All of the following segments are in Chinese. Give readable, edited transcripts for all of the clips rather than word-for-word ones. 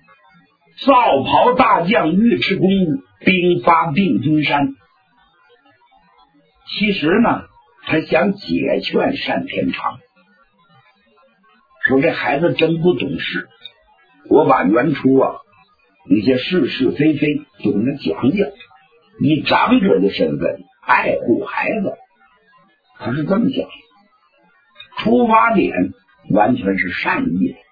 造跑大将尉迟恭兵发定军山。其实呢，他想解劝单天长，说这孩子真不懂事，我把原初一些是是非非就跟他讲讲，以长者的身份爱护孩子。他是这么想，出发点完全是善意的。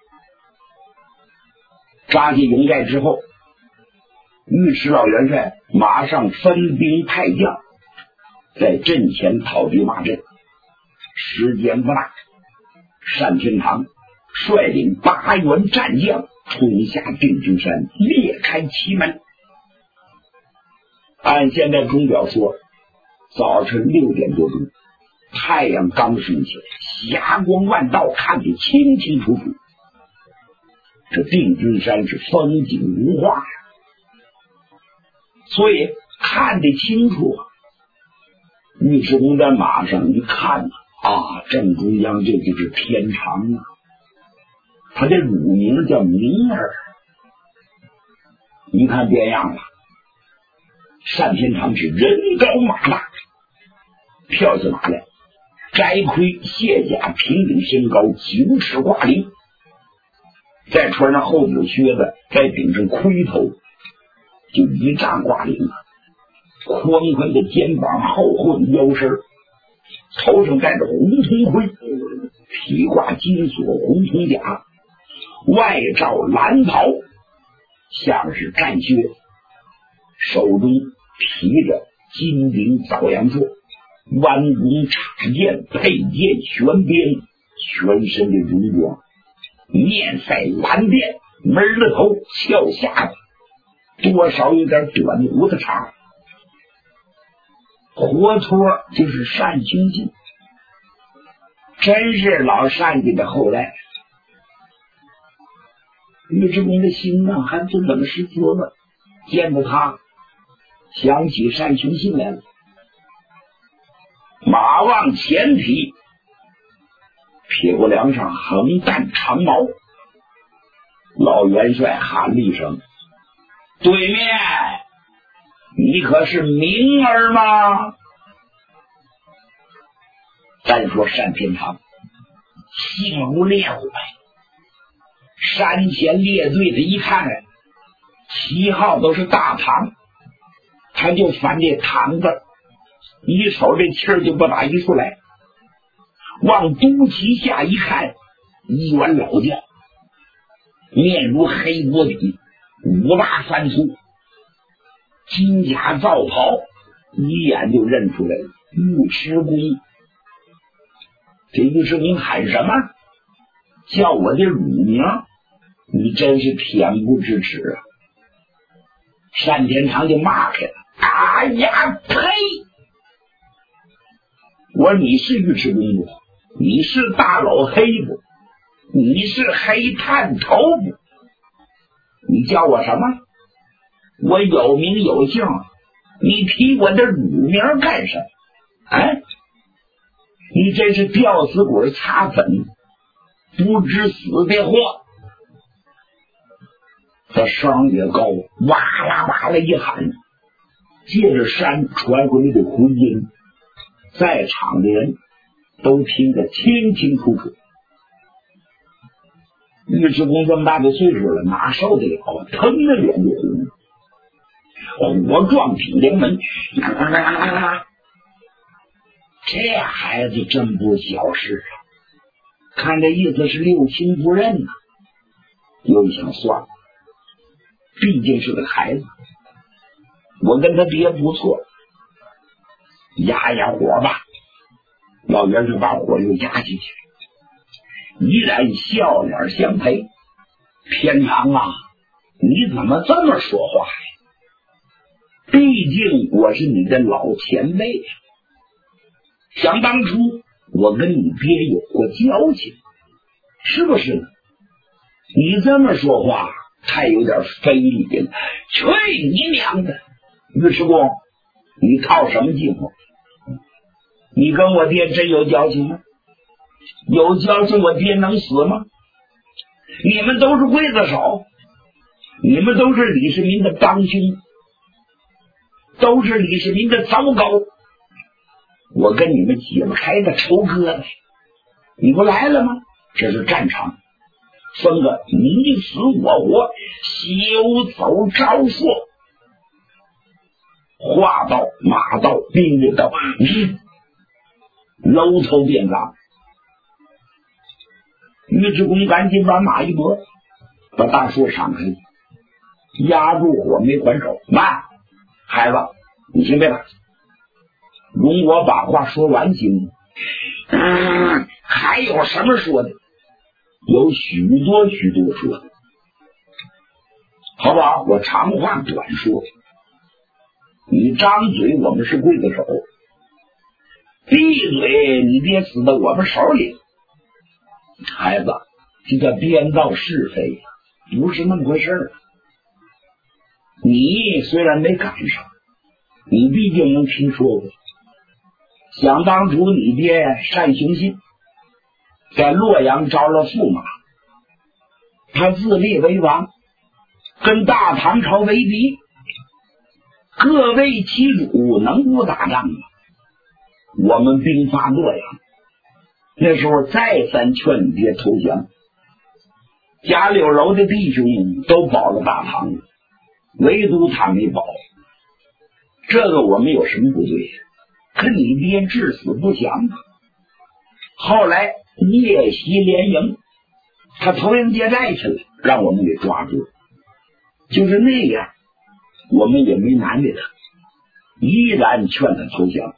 扎下营寨之后，尉迟老元帅马上分兵派将，在阵前讨敌骂阵。时间不大，单天堂率领8员战将冲下定军山，裂开旗门。按现在钟表说，早晨6点多钟，太阳刚升起来，霞光万道，看得清清楚楚。这定军山是风景如画呀，所以看得清楚。尉迟恭在马上一看正中央这就是天长啊，他的乳名叫明儿。一看变样了，单天长是人高马大，跳下马来，摘盔卸甲，平顶身高9尺挂翎，再穿上厚底靴子，再顶上盔头，就1丈挂翎了。宽宽的肩膀，厚厚的腰身，头上戴着红铜盔，披挂金锁红铜甲，外罩蓝袍，像是战靴，手中提着金顶枣阳座，弯弓插箭，佩剑悬鞭，全身的戎装，面赛蓝靛，门了头，翘下巴，多少有点短胡子长，活脱就是单兄弟，真是老单家的后代。尉迟恭的心呢还不冷是滋味，见到他想起单雄信来了。马往前劈，撇过梁上横担长矛，老元帅喊了一声：“对面，你可是明儿吗？”单说单天长心如烈火，山前列队的一看旗号都是大唐，他就翻这唐字，一瞅这气儿就不打一处来。往都旗下一看，一员老将，面如黑锅底，5大3粗，金甲皂袍，一眼就认出来了，尉迟恭。这尉迟恭喊什么？叫我的乳名，你真是恬不知耻啊！单天长就骂开了：“哎呀，呸！我说你是尉迟恭不？你是大老黑不？你是黑探头不？你叫我什么？我有名有姓，你提我的乳名干什么？你真是吊死鬼擦粉，不知死的货！”他声也高，哇啦哇啦一喊，借着山传回来的回音，在场的人都听得清清楚楚。尉迟恭这么大的岁数了，哪受得了？腾的脸就红，火撞品梁门，这孩子真不小事啊！看这意思是六亲不认啊。又一想，算了，毕竟是个孩子，我跟他爹不错，压压火吧。老元帅把火又压下去，依然笑脸相陪。天长啊，你怎么这么说话呀？毕竟我是你的老前辈呀，想当初我跟你爹有过交情，是不是呢？你这么说话太有点非礼了。去你娘的！尉迟恭，你靠什么计谋？你跟我爹真有交情吗？有交情我爹能死吗？你们都是刽子手， 你们都是李世民的帮凶，都是李世民的糟狗，我跟你们解不开的仇疙瘩，你不来了吗？这是战场，分个你死我活，休走招数。话到马到，兵刃到，楼头便砸。尉迟恭赶紧把马一拨，把大树闪开，压住火没还手。慢，孩子，你先别打，容我把话说完行吗？还有什么说的？有许多许多说的，好不好？我长话短说。你张嘴，我们是刽子手；闭嘴，你爹死在我们手里。孩子，这叫编造是非，不是那么回事。你虽然没赶上，你毕竟能听说过。想当初你爹单雄信在洛阳招了驸马，他自立为王，跟大唐朝为敌，各为其主，能不打仗吗？我们兵发洛阳，那时候再三劝你爹投降，贾柳楼的弟兄都保了大唐，唯独他没保，这个我们有什么不对？可你爹至死不降啊！后来夜袭连营，他投营借债去了，让我们给抓住，就是那样，我们也没难为他，依然劝他投降。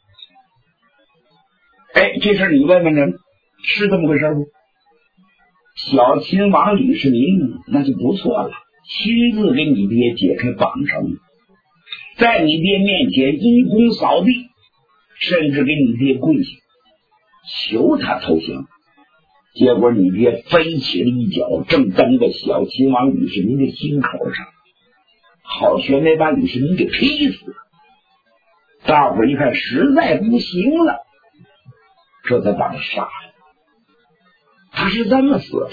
哎，这事你问问人，是这么回事不？小秦王李世民那就不错了，亲自给你爹解开绑绳，在你爹面前因公扫地，甚至给你爹跪下求他投降。结果你爹飞起了一脚，正蹬在小秦王李世民的心口上，好悬没把李世民给劈死。大伙一看实在不行了，这才把他杀了。他是这么死的，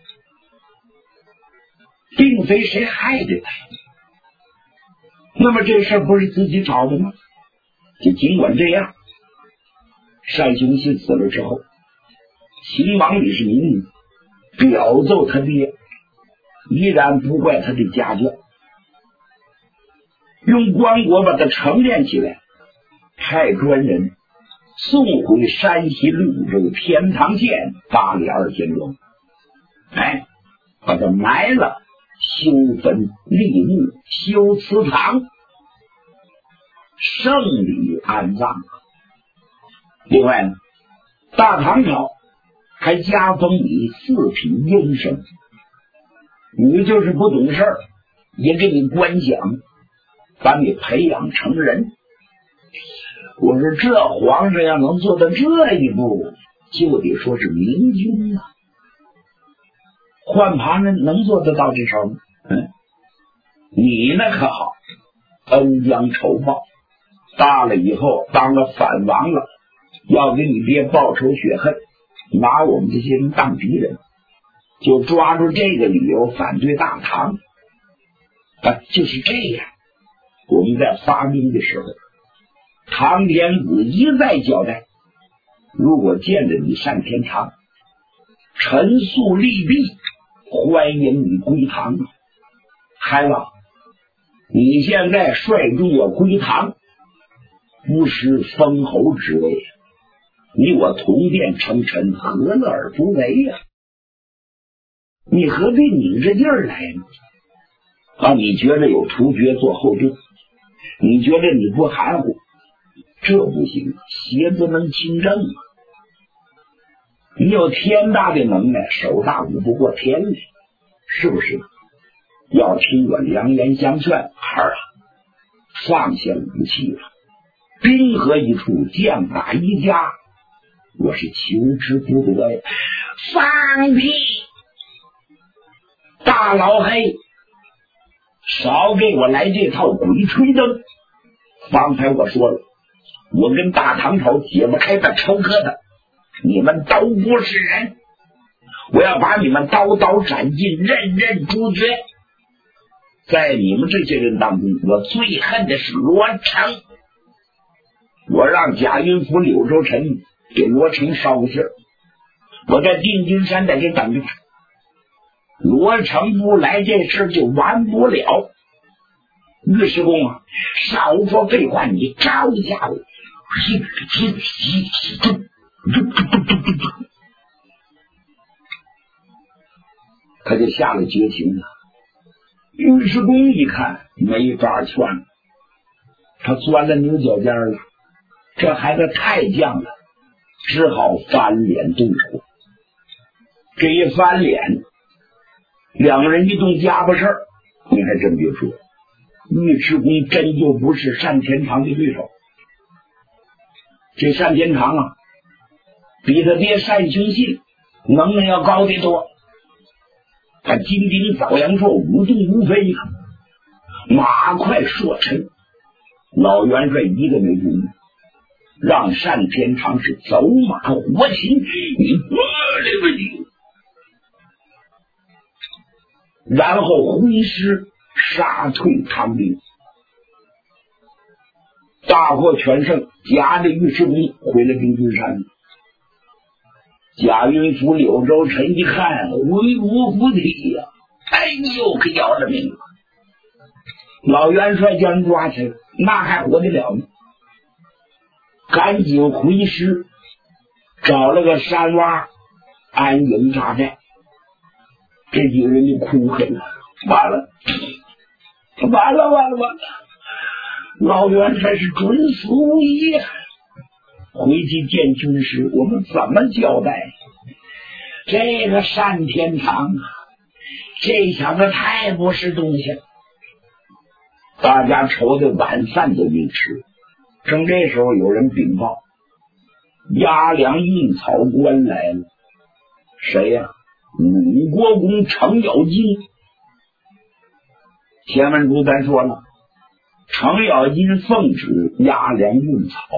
并非谁害的他。那么这事不是自己找的吗？就尽管这样，单雄信死了之后，秦王李世民表奏他爹，依然不怪他的家眷，用棺椁把他承殓起来，派专人送回山西潞州天堂县八里二仙庄，哎，把他埋了，修坟立墓，修祠堂，圣礼安葬。另外呢，大唐朝还加封你4品英升，你就是不懂事儿，也给你官奖，把你培养成人。我说这皇上要能做到这一步，就得说是明君啊。换旁人能做得到这事吗？你那可好，恩将仇报，大了以后当了反王了，要给你爹报仇雪恨，拿我们这些人当敌人，就抓住这个理由反对大唐。就是这样。我们在发兵的时候，唐天子一再交代，如果见着你上天堂，陈述利弊，欢迎你归唐。孩子，你现在率众要归唐，不失封侯之位，你我同殿称臣，何乐而不为呀？你何必拧着劲儿来呢？你觉得有突厥做后盾，你觉得你不含糊，这不行，鞋不能清正啊！你有天大的能耐，手大舞不过天来，是不是？要听我良言相劝，孩儿啊，放下武器了，兵合一处，将打一家，我是求之不得呀！放屁！大老黑，少给我来这套鬼吹灯！方才我说了，我跟大唐朝解不开的仇疙瘩，你们都不是人，我要把你们刀刀斩尽，任任诛绝。 在你们这些人当中，我最恨的是罗成。我让贾云甫、柳州臣给罗成捎个信儿，我在定军山在这等着他。罗成不来，这事就完不了。尉迟恭啊，少说废话，你招一下我。他就下了决心了。尉迟恭一看没法劝，他钻了牛角尖了，这孩子太犟了，只好翻脸对付。这一翻脸，两个人一动家伙事儿，你还真别说，尉迟恭真就不是单天长的对手。这单天长啊，比他爹单雄信能耐要高得多。他金顶早阳说无动无飞，马快射沉，老元帅一个没注意，让单天长是走马活擒，你然后挥师杀退唐兵，大获全胜，夹着尉迟恭回了定军山。贾云甫、柳州臣一看，威武不提呀！哎呦，可要了命了！老元帅叫人抓起来，那还活得了吗？赶紧回师，找了个山洼安营扎寨。这几个人就哭恨了，完了！老元帅是准死无疑啊！回去见军师，我们怎么交代？这个单天长啊，这小子太不是东西了。大家愁的晚饭都没吃。正这时候有人禀报，押粮运草官来了。谁呀？鲁国公程咬金。前文书咱说了，程咬金奉旨押粮运草，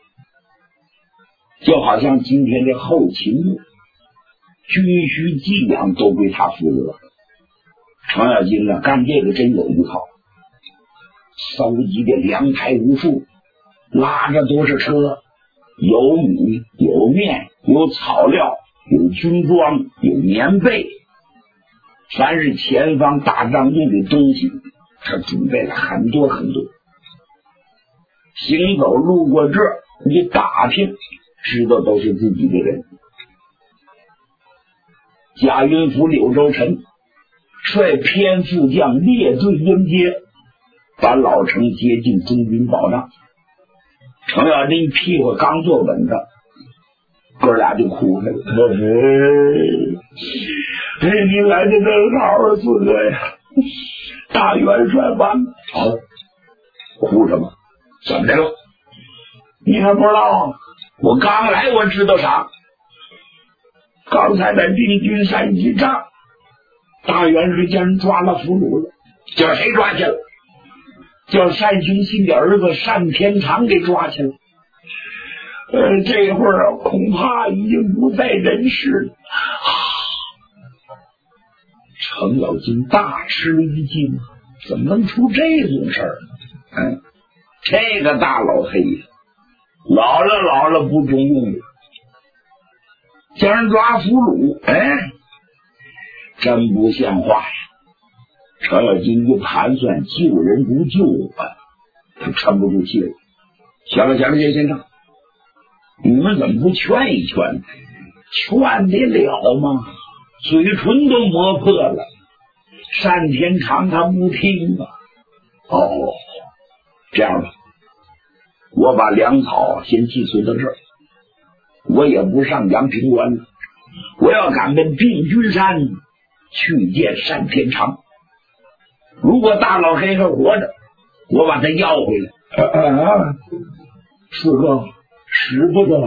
就好像今天的后勤部军需伎俩都归他负责。程咬金呢，干这个真有一套，搜集的粮台无数，拉着都是车，有米有面有草料有军装有棉被，凡是前方打仗用的东西，他准备了很多很多。行走路过这儿，你打听知道都是自己的人。贾云甫、柳州臣率偏副将列队迎接，把老程接进中军保障。程咬金屁股刚坐稳着，哥俩就哭了。你来的正好，四哥呀！大元帅完了。好，哭什么？怎么的了？你还不知道？我刚来，我知道啥？刚才在定军山一仗，大元帅将人抓了俘虏了。叫谁抓去了？叫单雄信的儿子单天长给抓去了。这会儿恐怕已经不在人世了。程咬金大吃一惊，怎么能出这种事儿呢？这个大老黑呀，老了不中用了，叫人抓俘虏，真不像话呀！程咬金就盘算救人如救我，他撑不住气了。行了，先生，你们怎么不劝一劝？劝得了吗？嘴唇都磨破了。单天长他不听啊。这样吧，我把粮草先寄存到这儿，我也不上阳平关了，我要赶奔定军山去见单天长。如果大老黑还活着，我把他要回来。四哥，使不得。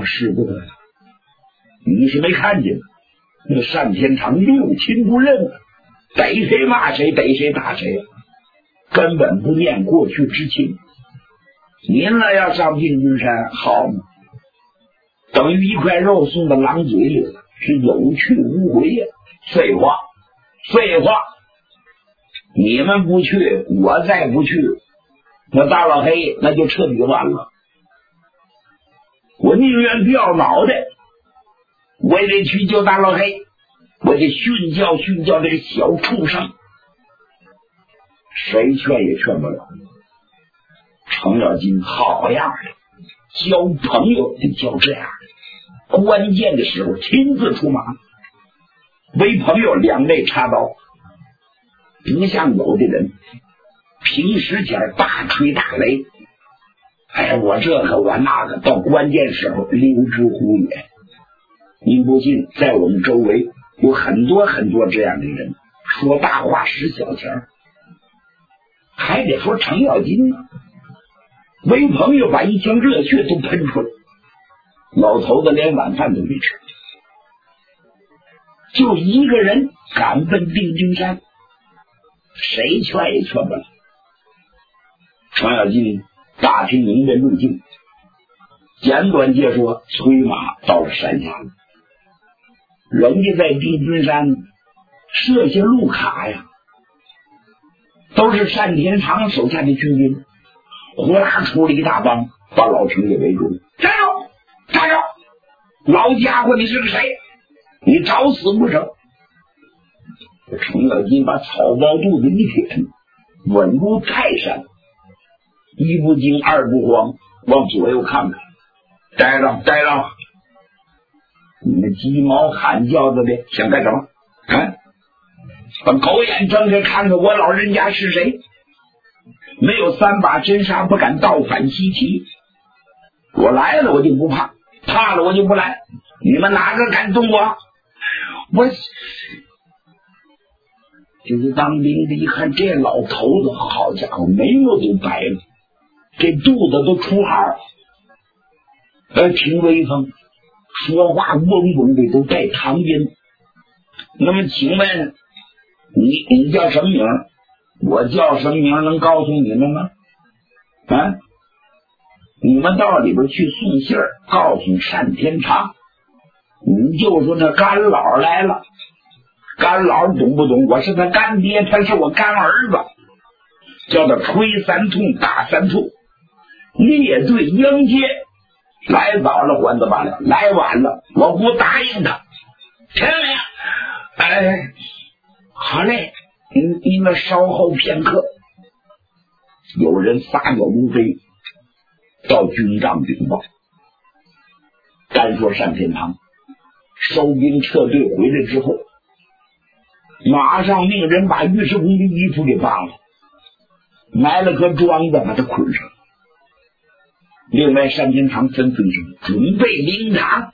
你是没看见那单天长六亲不认，逮谁骂谁，逮谁打谁，根本不念过去之情。您呢要上定军山，好嘛，等于一块肉送到狼嘴里了，是有去无回呀。废话， 你们不去，我再不去，那大老黑那就彻底完了。我宁愿掉脑袋，我也得去救大老黑，我得训教这个小畜生。谁劝也劝不了。程咬金好样的，交朋友得交这样的，关键的时候亲自出马，为朋友两肋插刀。不像有的人平时前大吹大擂，哎，我这个我那个，到关键时候溜之乎也。您不信，在我们周围有很多这样的人，说大话使小钱，还得说程咬金呢，为朋友把一腔热血都喷出来，老头子连晚饭都没吃，就一个人赶奔定军山，谁劝也劝不了。程咬金大体明白路径，简短解说，催马到了山下了。人家在定军山设下路卡呀，都是单田长手下的军兵，呼啦出了一大帮，把老程给围住了。站住！站住！老家伙，你是个谁？你找死不成？程咬金把草包肚子一舔，稳如泰山，一不惊二不慌，往左右看看，呆了，你们鸡毛喊叫的想干什么？把狗眼睁开看看我老人家是谁？没有3把真杀不敢倒反西岐，我来了我就不怕，怕了我就不来，你们哪个敢动我？我就是当兵的一看这老头子，好家伙，眉毛都白了，这肚子都出汗，挺威风，说话嗡嗡的都带唐音。那么请问你叫什么名？我叫什么名能告诉你们吗？你们到里边去送信儿，告诉单天长，你就说那干老来了。干老懂不懂？我是他干爹，他是我干儿子，叫他吹三通打三通，列队迎接。来早了还则罢了，来晚了我不答应他，听没？好嘞，你们稍后片刻。有人撒脚如飞到军帐禀报，单说单天堂收兵撤队回来之后，马上命人把尉迟恭的衣服给扒了，埋了个桩子把他捆上。另外单天堂吩咐一声，准备灵堂。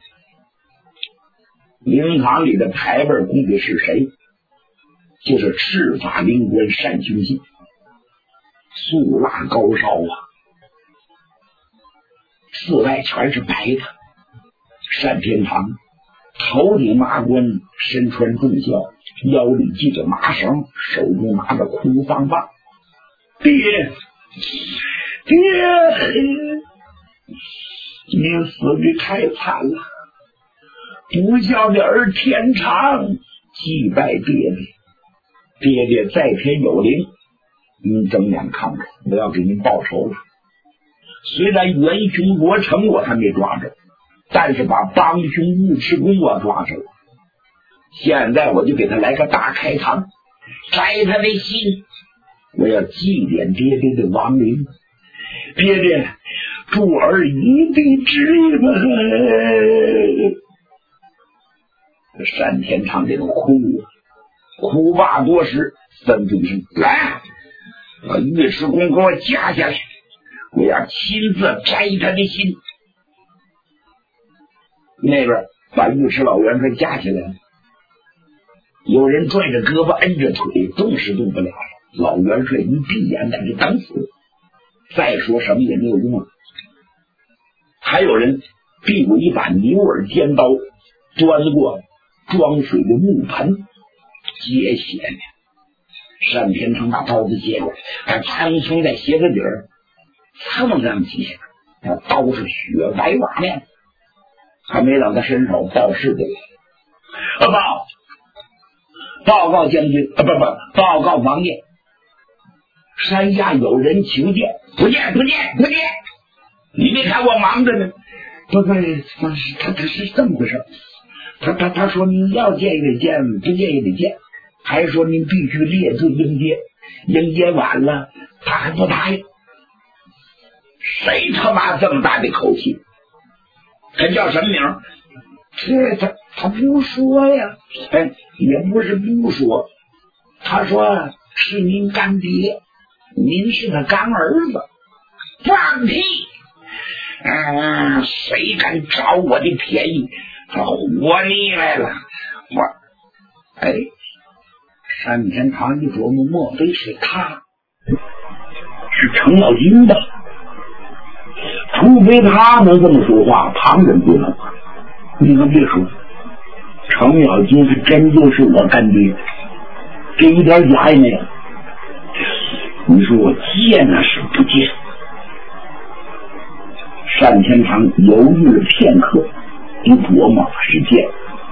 灵堂里的牌位供的是谁？就是赤发灵官单雄信，素蜡高烧啊，四外全是白的。单天堂头顶麻冠，身穿重孝，腰里系着麻绳，手中拿着哭丧棒。爹，你死的太惨了，不孝的儿天长祭拜爹爹在天有灵，您睁眼看看，我要给您报仇了。虽然元凶罗成我还没抓着，但是把帮凶尉迟恭我抓着了。现在我就给他来个大开膛，摘他的心，我要祭奠爹爹的亡灵。爹助儿一臂之力。单天长这个哭罢多时，吩咐一声，来，把尉迟恭给我架下去，我要亲自摘他的心。那边把尉迟老元帅架起来了，有人拽着胳膊摁着腿，动是动不了。老元帅一闭眼在这等死，再说什么也没有用了。还有人递过一把牛耳尖刀，端过装水的木盆接血呢。单天长把刀子接过来，苍松在鞋子底儿蹭上几下，那刀是雪白瓦亮。还没等他伸手，报事的报告将军，报告王爷， 山下有人求见，不见。你没看我忙着呢？不是，他是这么回事。他说你要见也得见，不见也得见，还说你必须列队迎接晚了，他还不答应。谁他妈这么大的口气？他叫什么名？他不说呀，也不是不说，他说是您干爹，您是他干儿子。放屁！谁敢找我的便宜？他活腻来了！单天堂一琢磨，莫非是他？是程咬金吧？除非他能这么说话，旁人不能。你可别说，程咬金还真就是我干爹，这一点假也没有。你说我见那是不见？单天堂犹豫了片刻，一琢磨是见。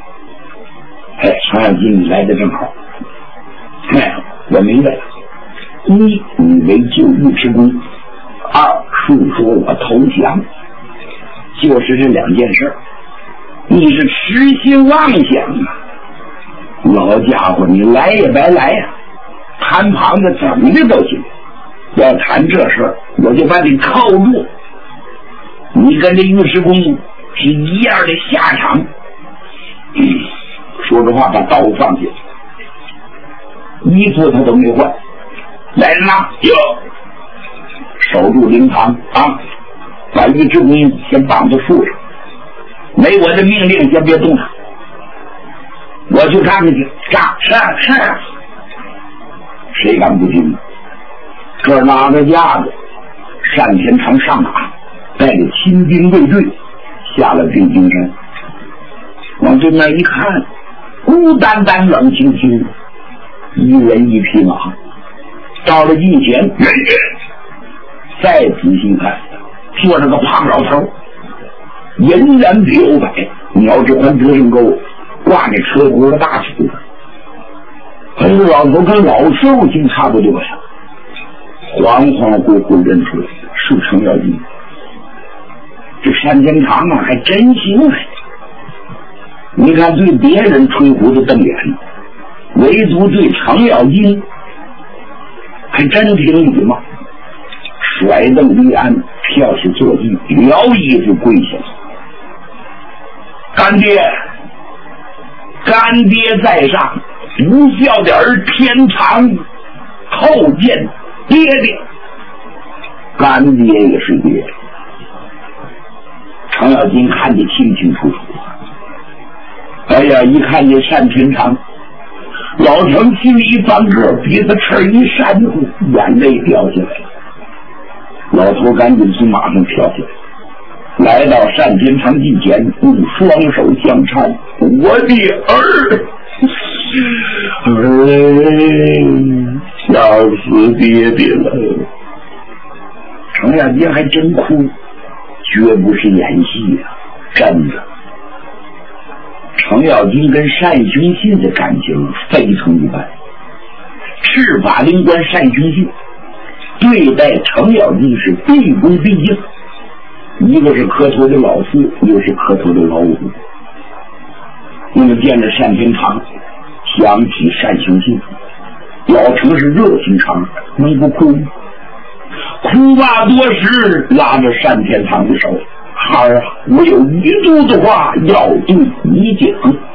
程咬金，你来的正好。我明白了，一，你为救尉迟恭；二，述说我投降，就是这两件事。你是痴心妄想啊！老家伙，你来也白来呀！谈旁的怎么的都行，要谈这事儿，我就把你铐住。你跟这尉迟恭是一样的下场。说着话，把刀放下，衣服他都没换。来人呐，守住灵堂啊！把尉迟恭先绑到树上，没我的命令先别动他。我去看看去。是。谁敢不听？这拿着架子，单天堂上马，带着亲兵卫队下了北京山。往对面一看，孤单单冷清清，一人一匹马。到了近前，再仔细看，坐着个胖老头，银然表摆，鸟之环德胜沟，挂着车轱的大旗子。这老头跟老寿星差不多呀，恍恍惚惚认出来是程咬金。这单天堂啊，还真行啊！你看，对别人吹胡子瞪眼，唯独对程咬金还真挺礼貌。甩蹬离鞍，跳下坐骑，撩衣服跪下。干爹在上，不孝的儿天长叩见爹爹。干爹也是爹。程咬金看得清清楚楚。一看见单天堂，老程心里一翻个，鼻子翅一扇乎，眼泪掉下来了。老头赶紧从马上跳下来，来到单天堂近前，用双手相搀：“我的儿，要死爹爹了！”程咬金还真哭，绝不是演戏啊，真的。程咬金跟单雄信的感情非同一般。赤法灵官单雄信对待程咬金是毕恭毕敬，一个是磕头的老四，一个是磕头的老五。那么见着单天堂，想起单雄信，老程是热心肠，能不哭吗？哭罢多时，拉着单天堂的手：“孩儿啊，我有一肚子话要对你讲。”